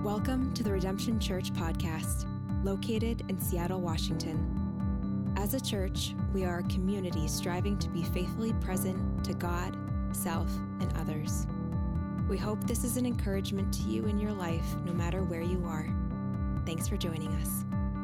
Welcome to the Redemption Church podcast, located in Seattle, Washington. As a church, we are a community striving to be faithfully present to God, self, and others. We hope this is an encouragement to you in your life, no matter where you are. Thanks for joining us.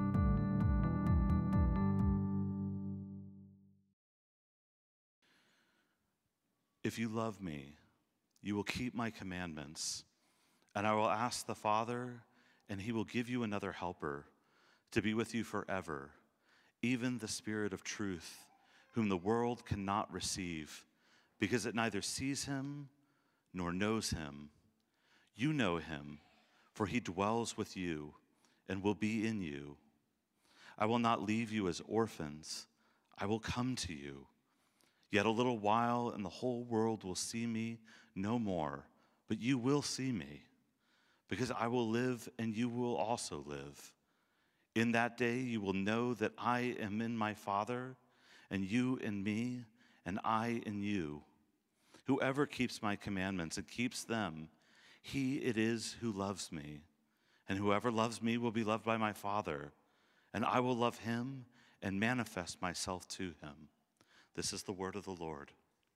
If you love me, you will keep my commandments, and I will ask the Father, and he will give you another helper to be with you forever, even the Spirit of truth, whom the world cannot receive, because it neither sees him nor knows him. You know him, for he dwells with you and will be in you. I will not leave you as orphans. I will come to you. Yet a little while, and the whole world will see me no more, but you will see me, because I will live and you will also live. In that day you will know that I am in my Father, and you in me, and I in you. Whoever keeps my commandments and keeps them, he it is who loves me. And whoever loves me will be loved by my Father, and I will love him and manifest myself to him. This is the word of the Lord.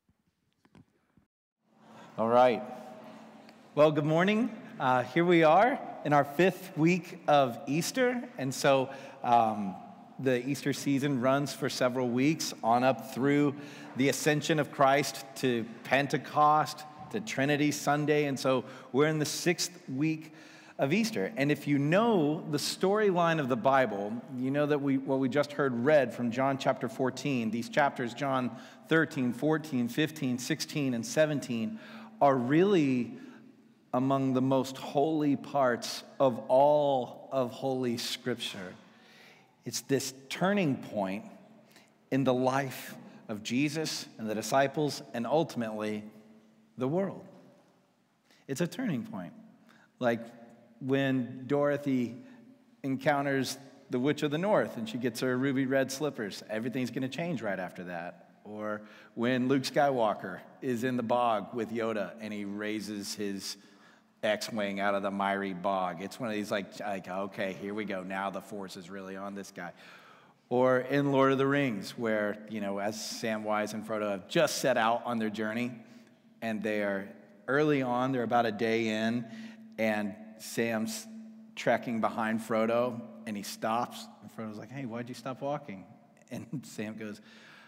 All right. Well, good morning. Here we are in our fifth week of Easter. And so the Easter season runs for several weeks on up through the ascension of Christ to Pentecost, to Trinity Sunday. And so we're in the sixth week of Easter. And if you know the storyline of the Bible, you know that what we just heard read from John chapter 14, these chapters, John 13, 14, 15, 16, and 17, are really among the most holy parts of all of Holy Scripture. It's this turning point in the life of Jesus and the disciples and ultimately the world. It's a turning point. Like when Dorothy encounters the Witch of the North and she gets her ruby red slippers, everything's going to change right after that. Or when Luke Skywalker is in the bog with Yoda and he raises his X-Wing out of the miry bog. It's one of these like, okay, here we go. Now the Force is really on this guy. Or in Lord of the Rings, where, as Samwise and Frodo have just set out on their journey, and they are early on, they're about a day in, and Sam's trekking behind Frodo, and he stops, and Frodo's like, hey, why'd you stop walking? And Sam goes,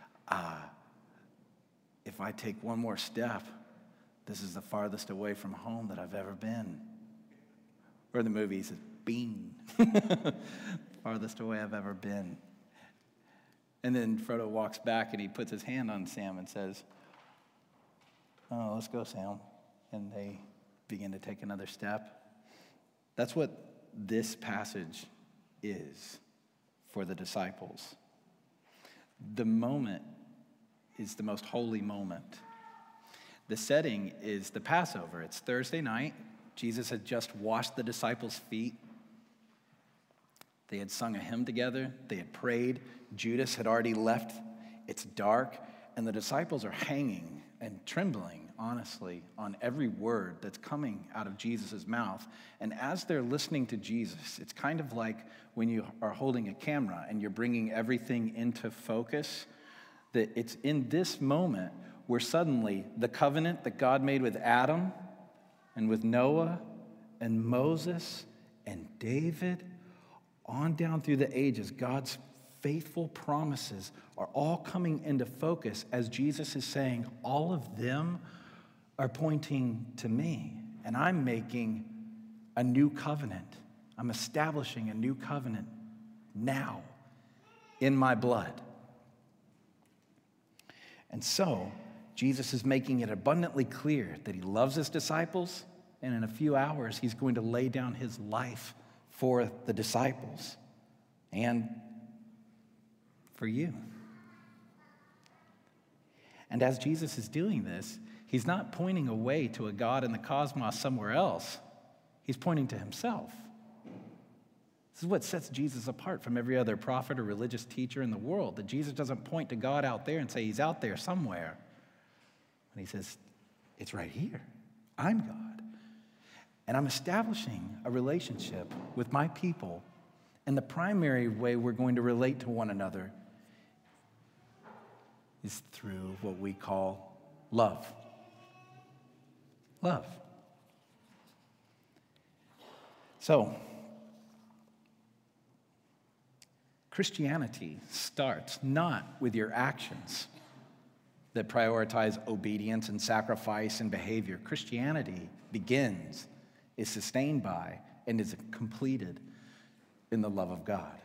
if I take one more step, this is the farthest away from home that I've ever been. Or the movie says, Bean. Farthest away I've ever been. And then Frodo walks back and he puts his hand on Sam and says, oh, let's go, Sam. And they begin to take another step. That's what this passage is for the disciples. The moment is the most holy moment. The setting is the Passover. It's Thursday night. Jesus had just washed the disciples' feet. They had sung a hymn together. They had prayed. Judas had already left. It's dark. And the disciples are hanging and trembling, honestly, on every word that's coming out of Jesus' mouth. And as they're listening to Jesus, it's kind of like when you are holding a camera and you're bringing everything into focus, that it's in this moment where suddenly the covenant that God made with Adam and with Noah and Moses and David, on down through the ages, God's faithful promises are all coming into focus as Jesus is saying, all of them are pointing to me, and I'm making a new covenant. I'm establishing a new covenant now in my blood. And so, Jesus is making it abundantly clear that he loves his disciples, and in a few hours, he's going to lay down his life for the disciples and for you. And as Jesus is doing this, he's not pointing away to a God in the cosmos somewhere else. He's pointing to himself. This is what sets Jesus apart from every other prophet or religious teacher in the world, that Jesus doesn't point to God out there and say he's out there somewhere. And he says, it's right here. I'm God. And I'm establishing a relationship with my people. And the primary way we're going to relate to one another is through what we call love. Love. So, Christianity starts not with your actions that prioritize obedience and sacrifice and behavior. Christianity begins, is sustained by, and is completed in the love of God.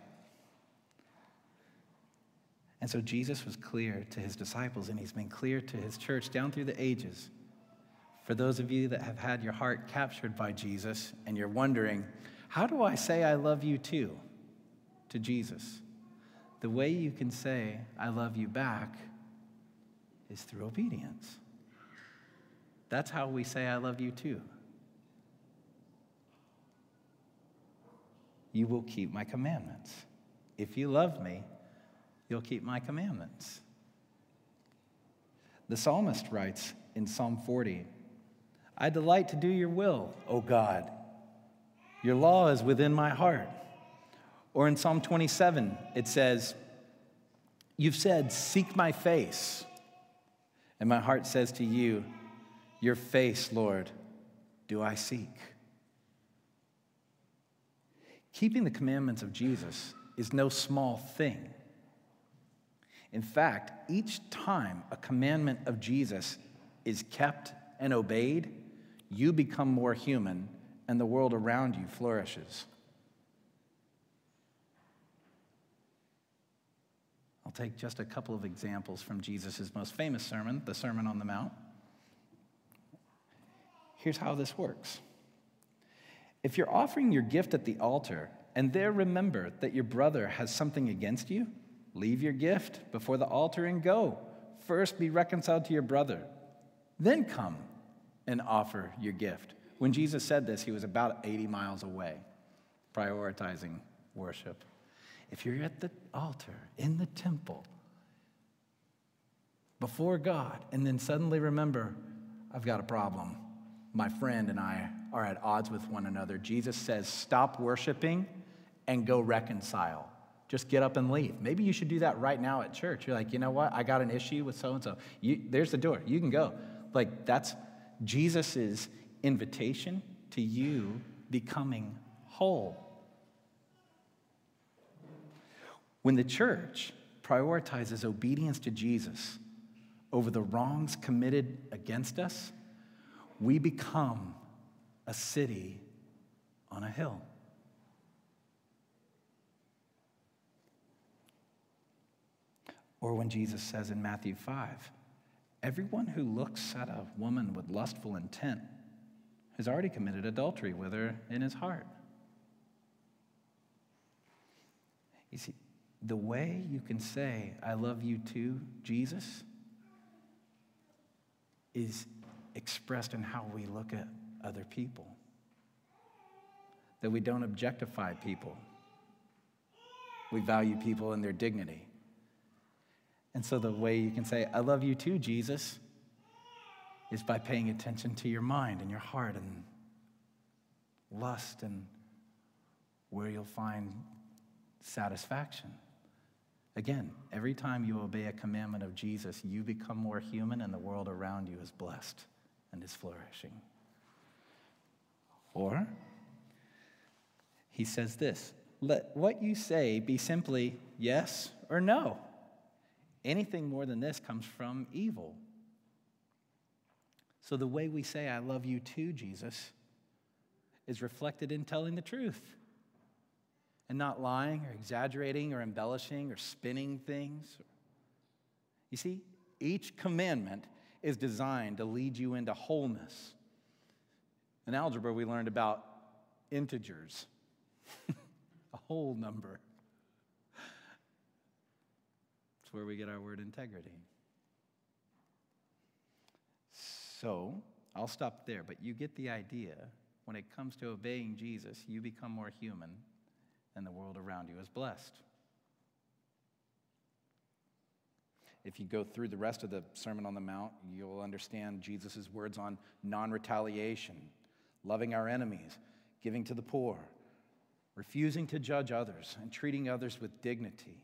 And so Jesus was clear to his disciples, and he's been clear to his church down through the ages. For those of you that have had your heart captured by Jesus, and you're wondering, how do I say I love you too to Jesus? The way you can say I love you back is through obedience. That's how we say I love you too. You will keep my commandments. If you love me, you'll keep my commandments. The psalmist writes in Psalm 40, I delight to do your will, O God. Your law is within my heart. Or in Psalm 27, it says, you've said, seek my face. And my heart says to you, your face, Lord, do I seek. Keeping the commandments of Jesus is no small thing. In fact, each time a commandment of Jesus is kept and obeyed, you become more human and the world around you flourishes. I'll take just a couple of examples from Jesus' most famous sermon, the Sermon on the Mount. Here's how this works. If you're offering your gift at the altar and there remember that your brother has something against you, leave your gift before the altar and go. First be reconciled to your brother, then come and offer your gift. When Jesus said this, he was about 80 miles away, prioritizing worship. If you're at the altar, in the temple, before God, and then suddenly remember, I've got a problem. My friend and I are at odds with one another. Jesus says, stop worshiping and go reconcile. Just get up and leave. Maybe you should do that right now at church. You're like, you know what? I got an issue with so-and-so. There's the door. You can go. Like, that's Jesus' invitation to you becoming whole. When the church prioritizes obedience to Jesus over the wrongs committed against us, we become a city on a hill. Or when Jesus says in Matthew 5, everyone who looks at a woman with lustful intent has already committed adultery with her in his heart. You see, the way you can say, I love you too, Jesus, is expressed in how we look at other people. That we don't objectify people. We value people in their dignity. And so the way you can say, I love you too, Jesus, is by paying attention to your mind and your heart and lust and where you'll find satisfaction. Again, every time you obey a commandment of Jesus, you become more human and the world around you is blessed and is flourishing. Or, he says this, let what you say be simply yes or no. Anything more than this comes from evil. So the way we say, I love you too, Jesus, is reflected in telling the truth and not lying or exaggerating or embellishing or spinning things. You see, each commandment is designed to lead you into wholeness. In algebra, we learned about integers, a whole number. That's where we get our word integrity. So, I'll stop there, but you get the idea. When it comes to obeying Jesus, you become more human, and the world around you is blessed. If you go through the rest of the Sermon on the Mount, you'll understand Jesus' words on non-retaliation. loving our enemies, giving to the poor, refusing to judge others, and treating others with dignity.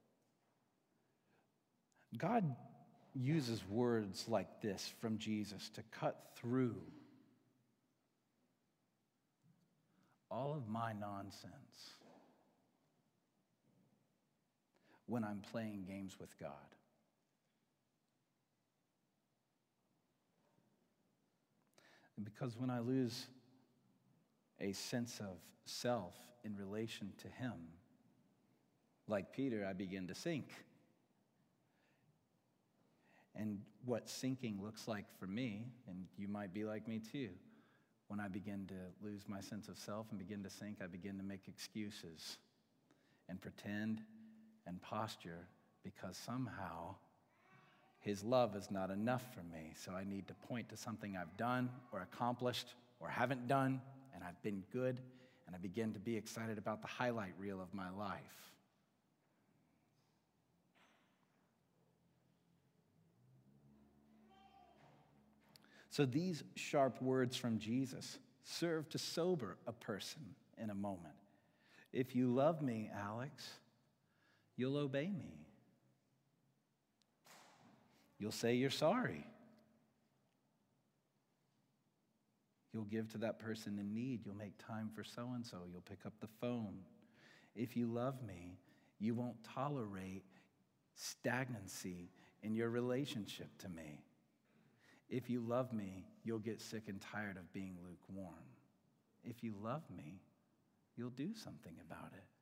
God uses words like this from Jesus to cut through all of my nonsense when I'm playing games with God. And because when I lose a sense of self in relation to Him, like Peter, I begin to sink. And what sinking looks like for me, and you might be like me too, when I begin to lose my sense of self and begin to sink, I begin to make excuses and pretend and posture because somehow His love is not enough for me. So I need to point to something I've done or accomplished or haven't done, and I've been good, and I begin to be excited about the highlight reel of my life. So these sharp words from Jesus serve to sober a person in a moment. If you love me, Alex, you'll obey me. You'll say you're sorry. You'll give to that person in need. You'll make time for so-and-so. You'll pick up the phone. If you love me, you won't tolerate stagnancy in your relationship to me. If you love me, you'll get sick and tired of being lukewarm. If you love me, you'll do something about it.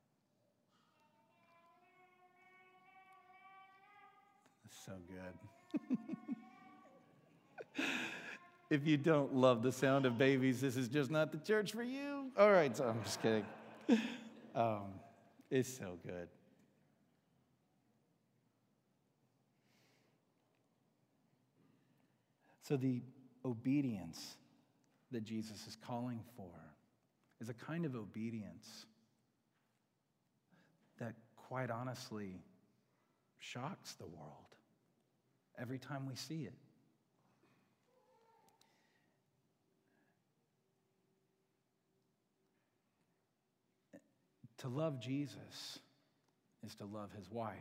That's so good. If you don't love the sound of babies, this is just not the church for you. All right, so I'm just kidding. It's so good. So the obedience that Jesus is calling for is a kind of obedience that, quite honestly, shocks the world every time we see it. To love Jesus is to love His wife.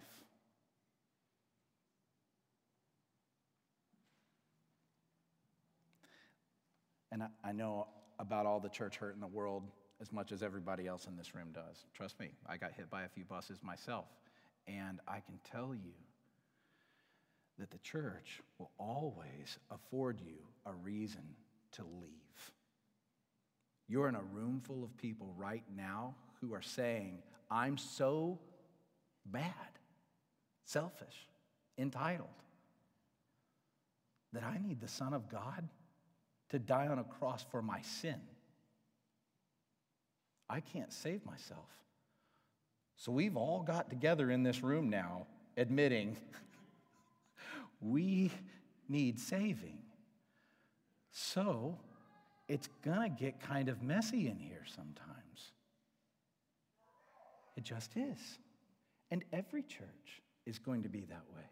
And I know about all the church hurt in the world as much as everybody else in this room does. Trust me, I got hit by a few buses myself. And I can tell you that the church will always afford you a reason to leave. You're in a room full of people right now who are saying, I'm so bad, selfish, entitled, that I need the Son of God to die on a cross for my sin. I can't save myself. So we've all got together in this room now admitting we need saving. So it's gonna get kind of messy in here sometimes. It just is. And every church is going to be that way.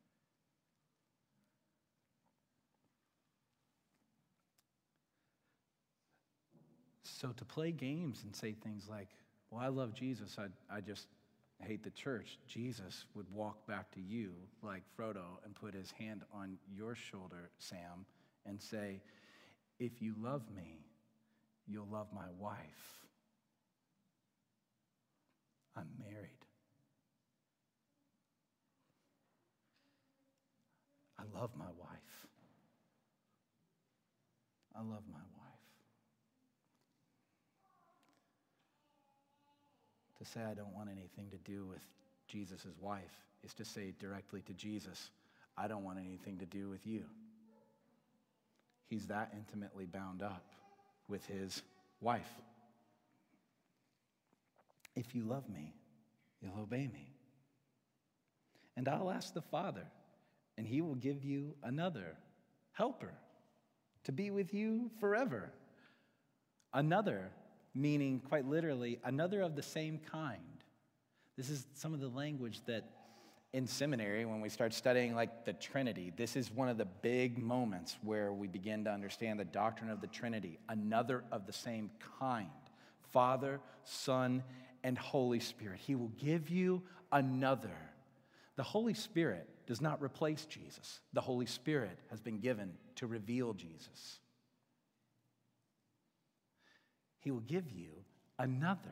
So to play games and say things like, well, I love Jesus, I just hate the church. Jesus would walk back to you like Frodo and put his hand on your shoulder, Sam, and say, if you love me, you'll love my wife. I'm married. I love my wife. I love my wife. To say I don't want anything to do with Jesus' wife is to say directly to Jesus, I don't want anything to do with you. He's that intimately bound up with his wife. If you love me, you'll obey me. And I'll ask the Father, and he will give you another helper to be with you forever. Another, meaning quite literally, another of the same kind. This is some of the language that in seminary, when we start studying like the Trinity, this is one of the big moments where we begin to understand the doctrine of the Trinity, another of the same kind, Father, Son, and Holy Spirit. He will give you another. The Holy Spirit does not replace Jesus. The Holy Spirit has been given to reveal Jesus. He will give you another.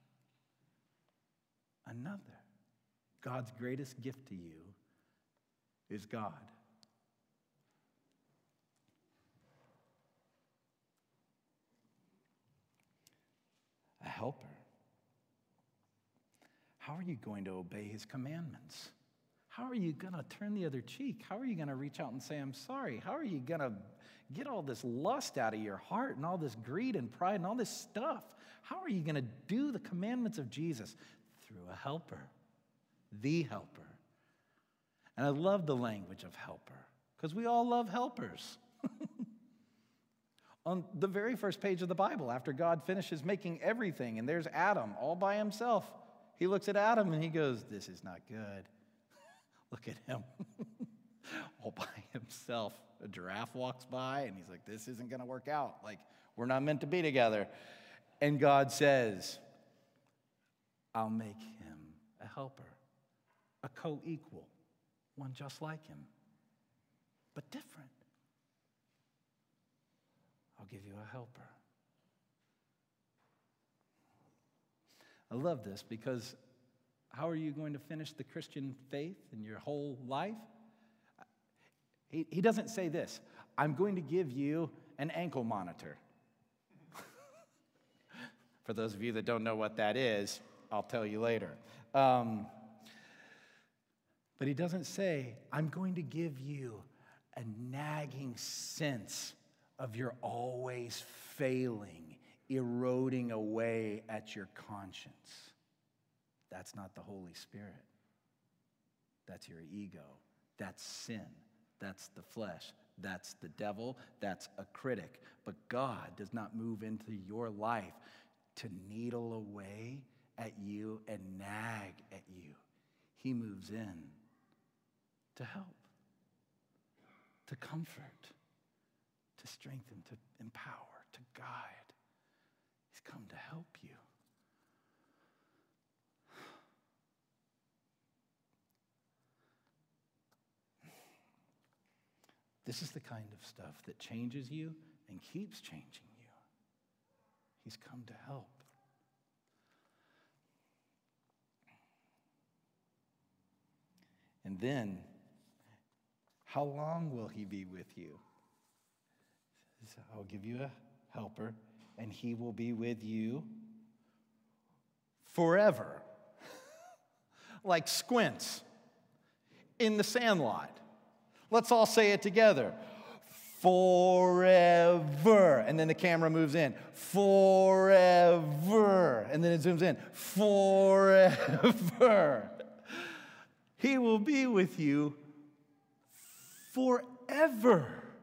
Another. God's greatest gift to you is God. A helper. How are you going to obey his commandments? How are you going to turn the other cheek? How are you going to reach out and say, I'm sorry? How are you going to get all this lust out of your heart and all this greed and pride and all this stuff? How are you going to do the commandments of Jesus? Through a helper, the helper. And I love the language of helper because we all love helpers. On the very first page of the Bible, after God finishes making everything, and there's Adam all by himself, he looks at Adam and he goes, this is not good. Look at him. All by himself. A giraffe walks by and he's like, this isn't going to work out. Like, we're not meant to be together. And God says, I'll make him a helper, a co-equal, one just like him, but different. I'll give you a helper. I love this because how are you going to finish the Christian faith in your whole life? He doesn't say this, I'm going to give you an ankle monitor. For those of you that don't know what that is, I'll tell you later. But he doesn't say, I'm going to give you a nagging sense of your always failing, eroding away at your conscience. That's not the Holy Spirit. That's your ego. That's sin. That's the flesh. That's the devil. That's a critic. But God does not move into your life to needle away at you and nag at you. He moves in to help, to comfort, to strengthen, to empower, to guide. He's come to help you. This is the kind of stuff that changes you and keeps changing you. He's come to help. And then, how long will he be with you? He says, I'll give you a helper, and he will be with you forever. Like Squints in The Sandlot. Let's all say it together. Forever. And then the camera moves in. Forever. And then it zooms in. Forever. He will be with you forever.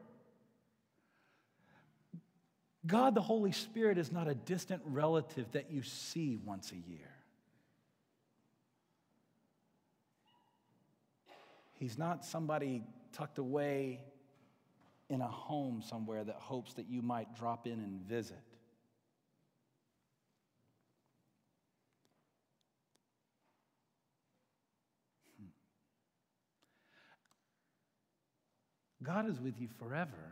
God, the Holy Spirit, is not a distant relative that you see once a year. He's not somebody tucked away in a home somewhere that hopes that you might drop in and visit. God is with you forever,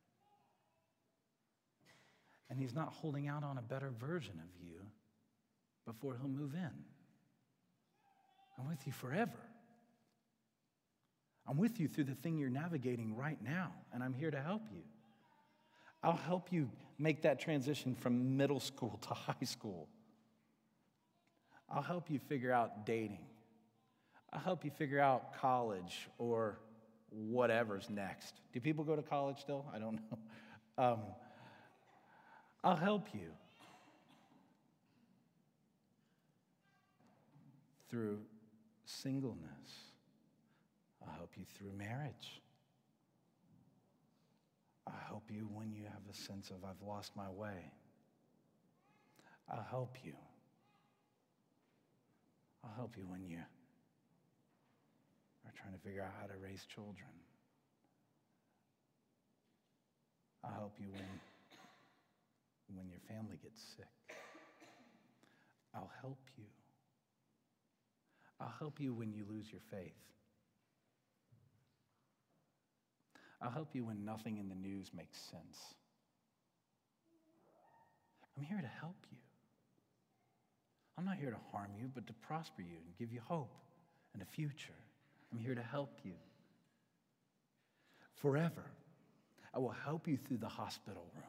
and he's not holding out on a better version of you before he'll move in. I'm with you forever. I'm with you through the thing you're navigating right now, and I'm here to help you. I'll help you make that transition from middle school to high school. I'll help you figure out dating. I'll help you figure out college or whatever's next. Do people go to college still? I don't know. I'll help you through singleness. I'll help you through marriage. I'll help you when you have a sense of, I've lost my way. I'll help you. I'll help you when you or trying to figure out how to raise children. I'll help you when your family gets sick. I'll help you. I'll help you when you lose your faith. I'll help you when nothing in the news makes sense. I'm here to help you. I'm not here to harm you, but to prosper you and give you hope and a future. I'm here to help you. Forever, I will help you through the hospital room.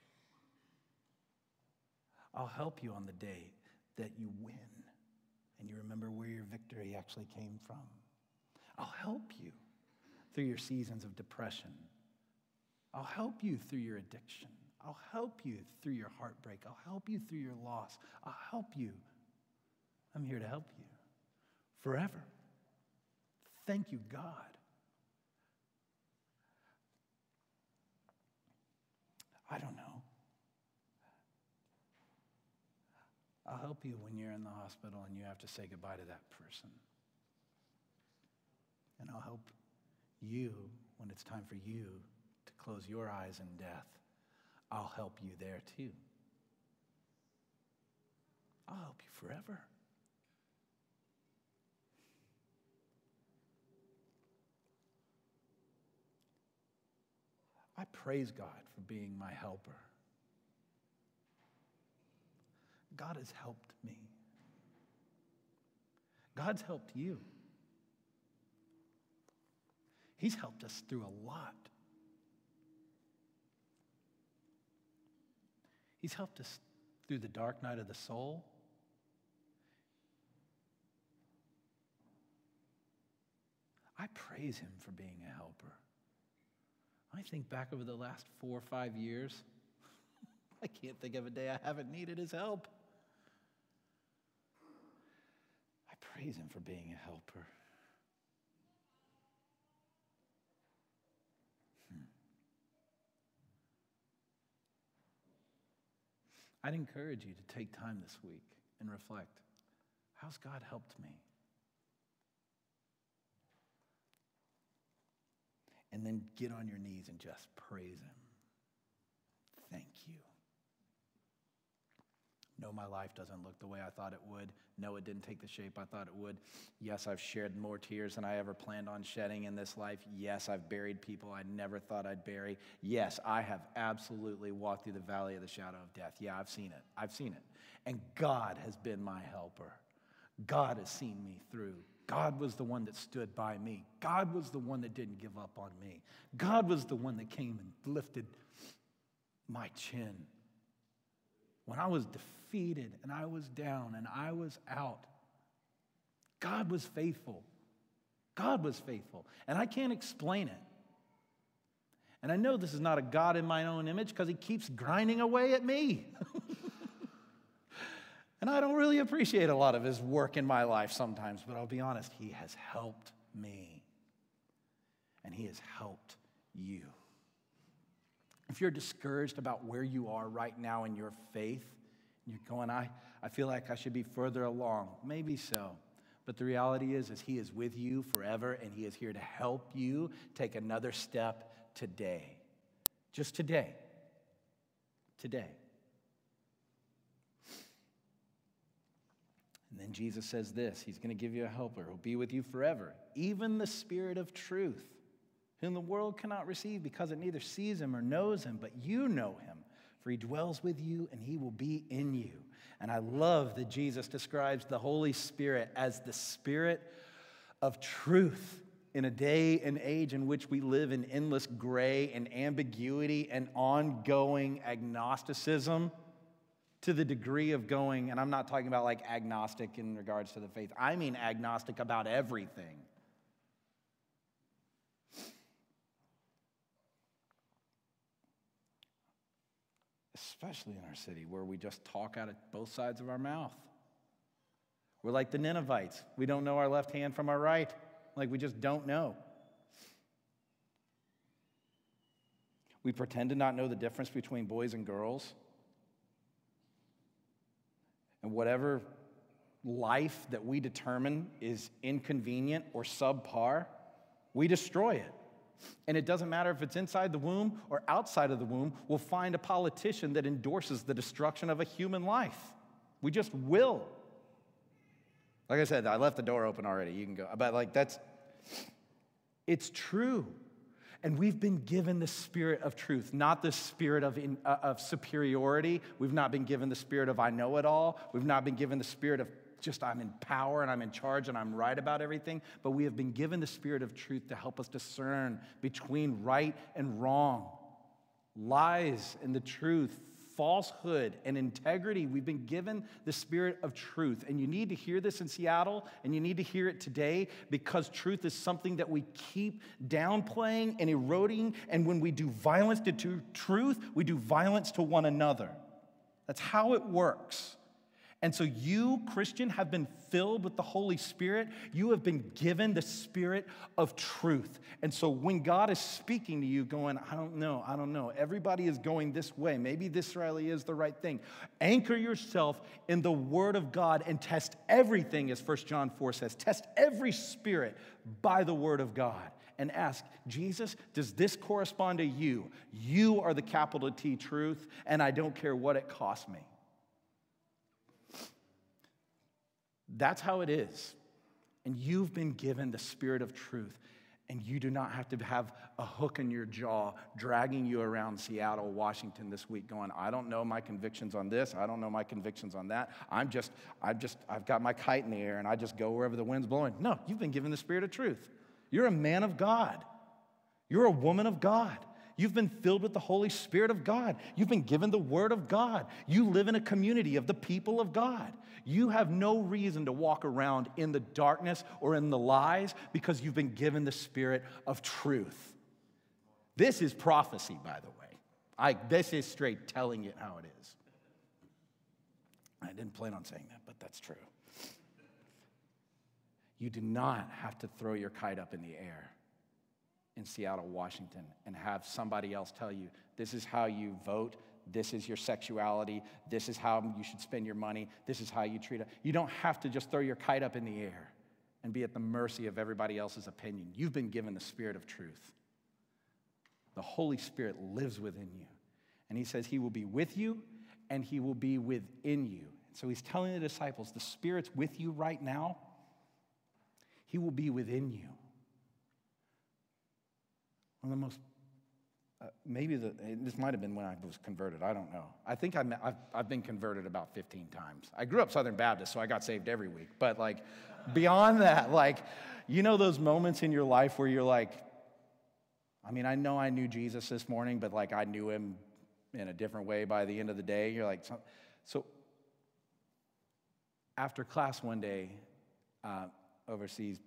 I'll help you on the day that you win and you remember where your victory actually came from. I'll help you through your seasons of depression. I'll help you through your addiction. I'll help you through your heartbreak. I'll help you through your loss. I'll help you. I'm here to help you forever. Thank you, God. I don't know. I'll help you when you're in the hospital and you have to say goodbye to that person. And I'll help you when it's time for you to close your eyes in death. I'll help you there too. I'll help you forever. I praise God for being my helper. God has helped me. God's helped you. He's helped us through a lot. He's helped us through the dark night of the soul. I praise him for being a helper. I think back over the last 4 or 5 years, I can't think of a day I haven't needed his help. I praise him for being a helper. I'd encourage you to take time this week and reflect. How's God helped me? And then get on your knees and just praise him. Thank you. No, my life doesn't look the way I thought it would. No, it didn't take the shape I thought it would. Yes, I've shed more tears than I ever planned on shedding in this life. Yes, I've buried people I never thought I'd bury. Yes, I have absolutely walked through the valley of the shadow of death. Yeah, I've seen it. I've seen it. And God has been my helper. God has seen me through. God was the one that stood by me. God was the one that didn't give up on me. God was the one that came and lifted my chin. When I was defeated and I was down and I was out, God was faithful. God was faithful. And I can't explain it. And I know this is not a God in my own image because he keeps grinding away at me. And I don't really appreciate a lot of his work in my life sometimes, but I'll be honest, he has helped me. And he has helped you. If you're discouraged about where you are right now in your faith, and you're going, I feel like I should be further along. Maybe so. But the reality is he is with you forever, and he is here to help you take another step today. Just today. Today. And then Jesus says this, he's going to give you a helper who will be with you forever, even the Spirit of truth, whom the world cannot receive because it neither sees him or knows him, but you know him, for he dwells with you and he will be in you. And I love that Jesus describes the Holy Spirit as the Spirit of truth in a day and age in which we live in endless gray and ambiguity and ongoing agnosticism. To the degree of going, and I'm not talking about like agnostic in regards to the faith. I mean agnostic about everything. Especially in our city where we just talk out of both sides of our mouth. We're like the Ninevites. We don't know our left hand from our right. Like we just don't know. We pretend to not know the difference between boys and girls. And whatever life that we determine is inconvenient or subpar, we destroy it. And it doesn't matter if it's inside the womb or outside of the womb, we'll find a politician that endorses the destruction of a human life. We just will. Like I said, I left the door open already. You can go. But it's true. And we've been given the spirit of truth, not the spirit of superiority. We've not been given the spirit of I know it all. We've not been given the spirit of just I'm in power and I'm in charge and I'm right about everything. But we have been given the spirit of truth to help us discern between right and wrong, lies and the truth, falsehood and integrity. We've been given the spirit of truth. And you need to hear this in Seattle, and you need to hear it today, because truth is something that we keep downplaying and eroding. And when we do violence to truth, we do violence to one another. That's how it works. And so you, Christian, have been filled with the Holy Spirit. You have been given the spirit of truth. And so when God is speaking to you going, I don't know. Everybody is going this way. Maybe this really is the right thing. Anchor yourself in the Word of God and test everything, as 1 John 4 says. Test every spirit by the Word of God. And ask, Jesus, does this correspond to you? You are the capital T truth, and I don't care what it costs me. That's how it is. And you've been given the spirit of truth. And you do not have to have a hook in your jaw dragging you around Seattle, Washington this week going, I don't know my convictions on this. I don't know my convictions on that. I've got my kite in the air and I just go wherever the wind's blowing. No, you've been given the spirit of truth. You're a man of God. You're a woman of God. You've been filled with the Holy Spirit of God. You've been given the Word of God. You live in a community of the people of God. You have no reason to walk around in the darkness or in the lies, because you've been given the spirit of truth. This is prophecy, by the way. This is straight telling it how it is. I didn't plan on saying that, but that's true. You do not have to throw your kite up in the air in Seattle, Washington, and have somebody else tell you, this is how you vote, this is your sexuality, this is how you should spend your money, this is how you treat it. You don't have to just throw your kite up in the air and be at the mercy of everybody else's opinion. You've been given the spirit of truth. The Holy Spirit lives within you. And he says he will be with you and he will be within you. So he's telling the disciples, the Spirit's with you right now. He will be within you. One of the most, this might have been when I was converted. I don't know. I think I've been converted about 15 times. I grew up Southern Baptist, so I got saved every week. But beyond that, those moments in your life where you're like, I know I knew Jesus this morning, but I knew him in a different way by the end of the day. You're like, so after class one day overseas,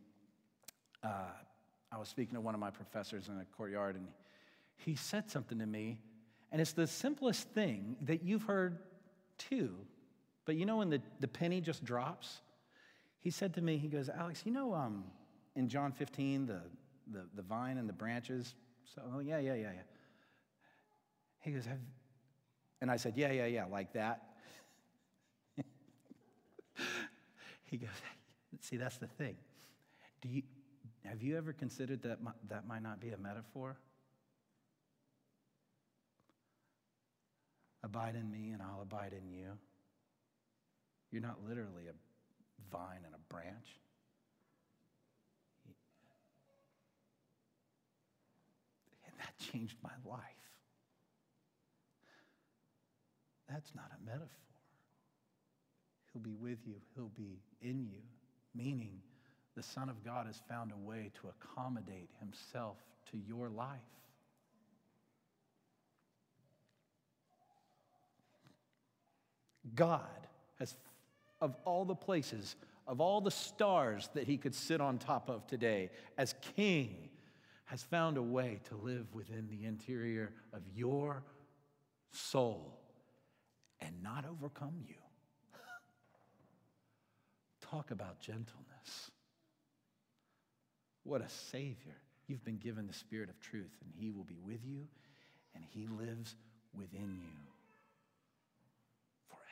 I was speaking to one of my professors in a courtyard, and he said something to me, and it's the simplest thing that you've heard too, but when the penny just drops? He said to me, he goes, Alex, in John 15, the vine and the branches, yeah. He goes, and I said, yeah, like that. He goes, see, that's the thing. Have you ever considered that might not be a metaphor? Abide in me and I'll abide in you. You're not literally a vine and a branch. And that changed my life. That's not a metaphor. He'll be with you. He'll be in you, meaning the Son of God has found a way to accommodate himself to your life. God has, of all the places, of all the stars that he could sit on top of today, as king, has found a way to live within the interior of your soul and not overcome you. Talk about gentleness. What a Savior. You've been given the Spirit of truth, and he will be with you, and he lives within you forever.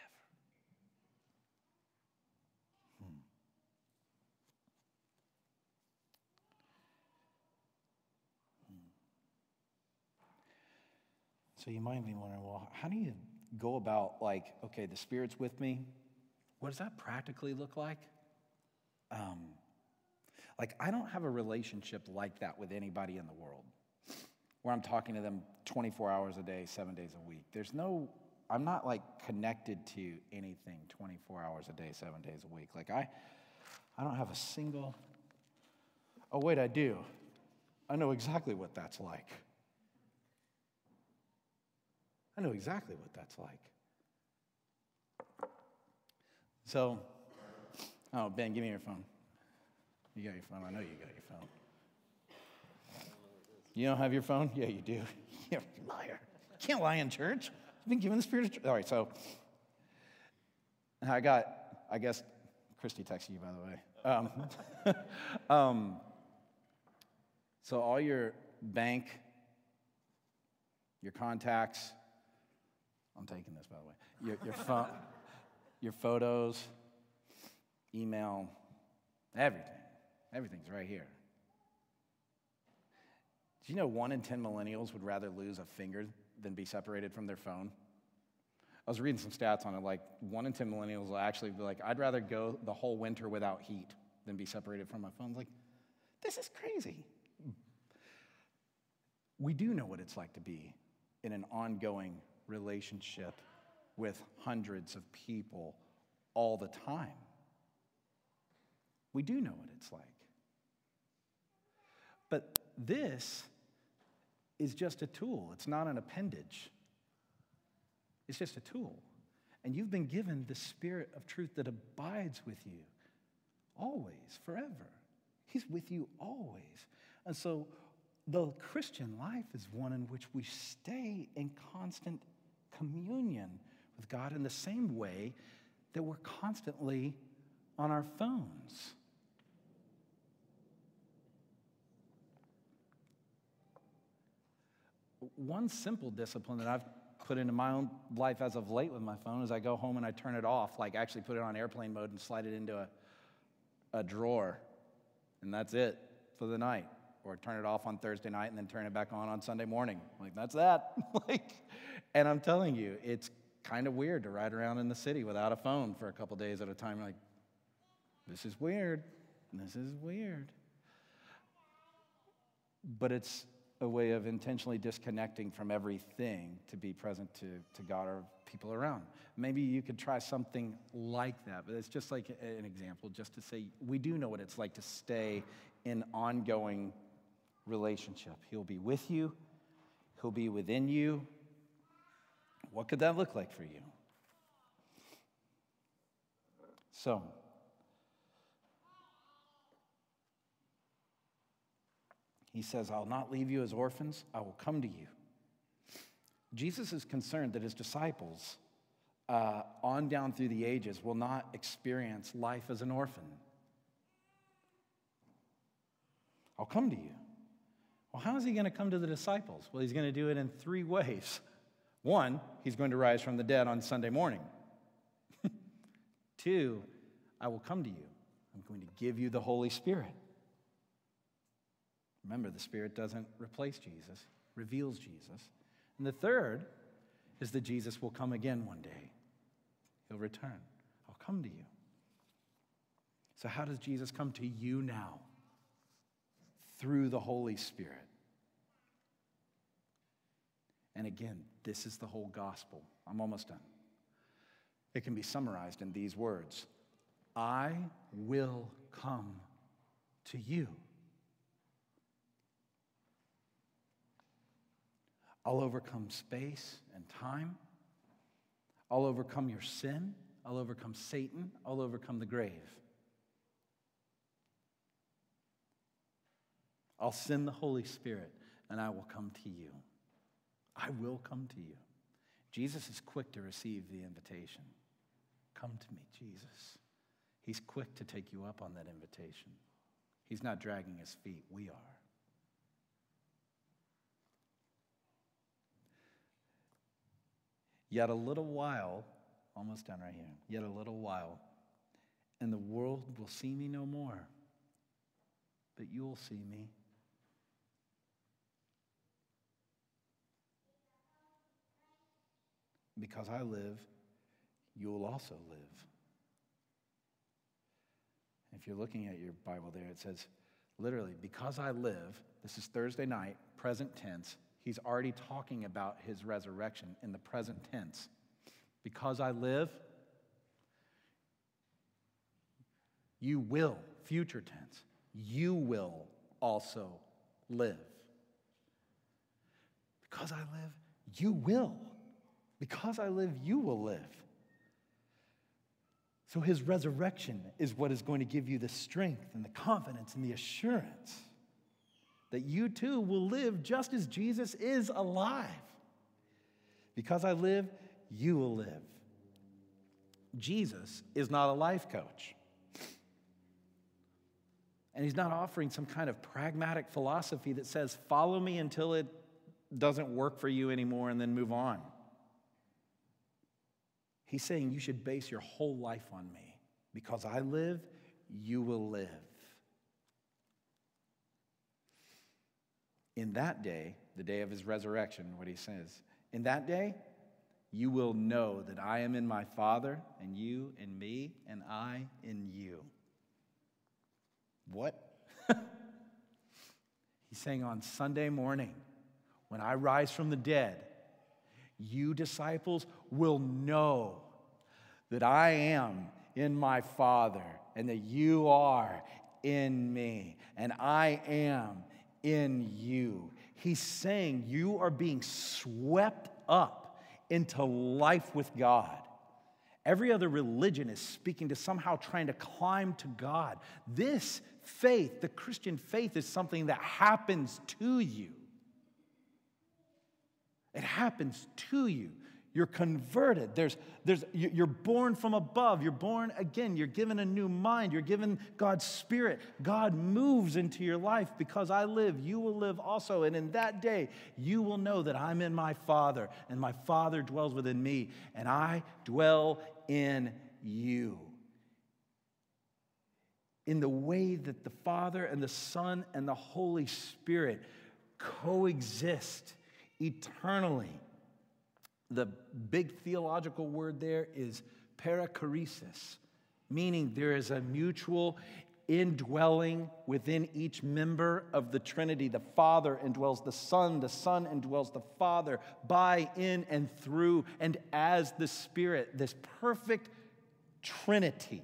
So you might be wondering, well, how do you go about, like, okay, the Spirit's with me? What does that practically look like? Like, I don't have a relationship like that with anybody in the world, where I'm talking to them 24 hours a day, 7 days a week. I'm not like connected to anything 24 hours a day, 7 days a week. Like, I don't have a single, oh wait, I do. I know exactly what that's like. I know exactly what that's like. So, oh, Ben, give me your phone. You got your phone. I know you got your phone. You don't have your phone? Yeah, you do. You're a liar. You can't lie in church. You've been given the Spirit of truth. All right, so I guess, Christy texted you, by the way. So all your bank, your contacts, I'm taking this, by the way, your phone, your photos, email, everything's right here. Do you know 1 in 10 millennials would rather lose a finger than be separated from their phone? I was reading some stats on it, like 1 in 10 millennials will actually be like, I'd rather go the whole winter without heat than be separated from my phone. Like, this is crazy. We do know what it's like to be in an ongoing relationship with hundreds of people all the time. We do know what it's like. But this is just a tool. It's not an appendage. It's just a tool. And you've been given the Spirit of truth that abides with you always, forever. He's with you always. And so the Christian life is one in which we stay in constant communion with God in the same way that we're constantly on our phones. One simple discipline that I've put into my own life as of late with my phone is I go home and I turn it off, like actually put it on airplane mode and slide it into a drawer, and that's it for the night. Or turn it off on Thursday night and then turn it back on Sunday morning. Like, that's that. And I'm telling you, it's kind of weird to ride around in the city without a phone for a couple days at a time. You're like, this is weird. This is weird. But it's a way of intentionally disconnecting from everything to be present to God or people around. Maybe you could try something like that, but it's just like an example, just to say we do know what it's like to stay in ongoing relationship. He'll be with you. He'll be within you. What could that look like for you? So, he says, I'll not leave you as orphans. I will come to you. Jesus is concerned that his disciples, on down through the ages, will not experience life as an orphan. I'll come to you. Well, how is he going to come to the disciples? Well, he's going to do it in 3 ways. 1, he's going to rise from the dead on Sunday morning. 2, I will come to you. I'm going to give you the Holy Spirit. Remember, the Spirit doesn't replace Jesus, reveals Jesus. And the 3rd is that Jesus will come again one day. He'll return. I'll come to you. So how does Jesus come to you now? Through the Holy Spirit. And again, this is the whole gospel. I'm almost done. It can be summarized in these words. I will come to you. I'll overcome space and time. I'll overcome your sin. I'll overcome Satan. I'll overcome the grave. I'll send the Holy Spirit, and I will come to you. I will come to you. Jesus is quick to receive the invitation. Come to me, Jesus. He's quick to take you up on that invitation. He's not dragging his feet. We are. Yet a little while, almost done right here, yet a little while, and the world will see me no more, but you'll see me. because I live, you will also live. If you're looking at your Bible there, it says, literally, because I live, this is Thursday night, present tense. He's already talking about his resurrection in the present tense. Because I live, you will, future tense, you will also live. Because I live, you will. Because I live, you will live. So his resurrection is what is going to give you the strength and the confidence and the assurance that you too will live just as Jesus is alive. Because I live, you will live. Jesus is not a life coach. And he's not offering some kind of pragmatic philosophy that says, follow me until it doesn't work for you anymore and then move on. He's saying you should base your whole life on me. Because I live, you will live. In that day, the day of his resurrection, what he says, in that day, you will know that I am in my Father, and you in me, and I in you. What? He's saying on Sunday morning, when I rise from the dead, you disciples will know that I am in my Father and that you are in me and I am in you. He's saying you are being swept up into life with God. Every other religion is speaking to somehow trying to climb to God. This faith, the Christian faith, is something that happens to you. It happens to you. You're converted. You're born from above. You're born again. You're given a new mind. You're given God's Spirit. God moves into your life. Because I live, you will live also. And in that day, you will know that I'm in my Father, and my Father dwells within me, and I dwell in you. In the way that the Father and the Son and the Holy Spirit coexist eternally. The big theological word there is perichoresis, meaning there is a mutual indwelling within each member of the Trinity. The Father indwells the Son indwells the Father, by, in, and through, and as the Spirit, this perfect Trinity.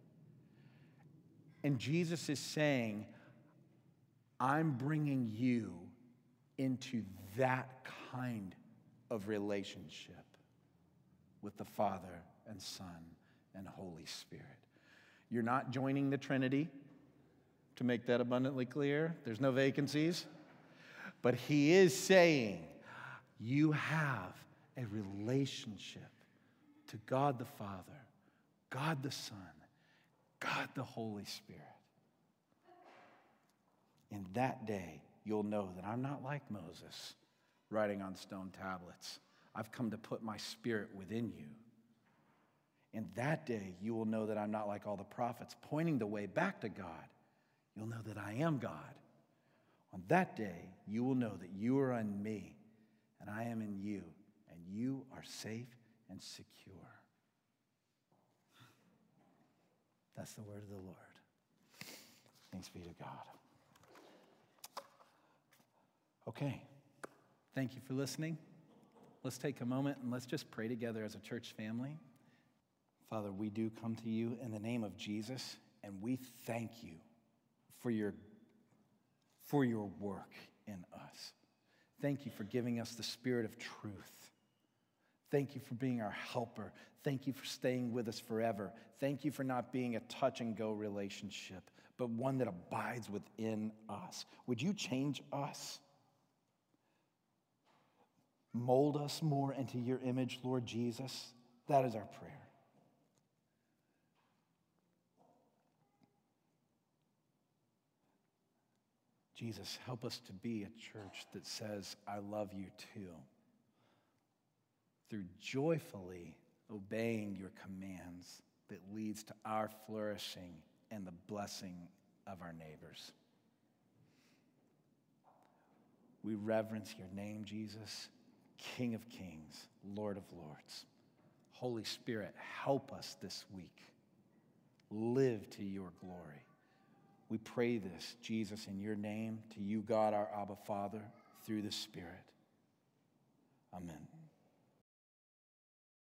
And Jesus is saying, I'm bringing you into that kind of relationship with the Father and Son and Holy Spirit. You're not joining the Trinity, to make that abundantly clear. There's no vacancies. But he is saying you have a relationship to God the Father, God the Son, God the Holy Spirit. In that day, you'll know that I'm not like Moses, writing on stone tablets. I've come to put my Spirit within you. In that day, you will know that I'm not like all the prophets, pointing the way back to God. You'll know that I am God. On that day, you will know that you are in me, and I am in you, and you are safe and secure. That's the word of the Lord. Thanks be to God. Okay. Thank you for listening. Let's take a moment and let's just pray together as a church family. Father, we do come to you in the name of Jesus, and we thank you for your work in us. Thank you for giving us the Spirit of truth. Thank you for being our helper. Thank you for staying with us forever. Thank you for not being a touch-and-go relationship, but one that abides within us. Would you change us? Mold us more into your image, Lord Jesus. That is our prayer. Jesus, help us to be a church that says, I love you too, through joyfully obeying your commands that leads to our flourishing and the blessing of our neighbors. We reverence your name, Jesus. King of kings, Lord of lords. Holy Spirit, help us this week. Live to your glory. We pray this, Jesus, in your name, to you, God, our Abba Father, through the Spirit. Amen.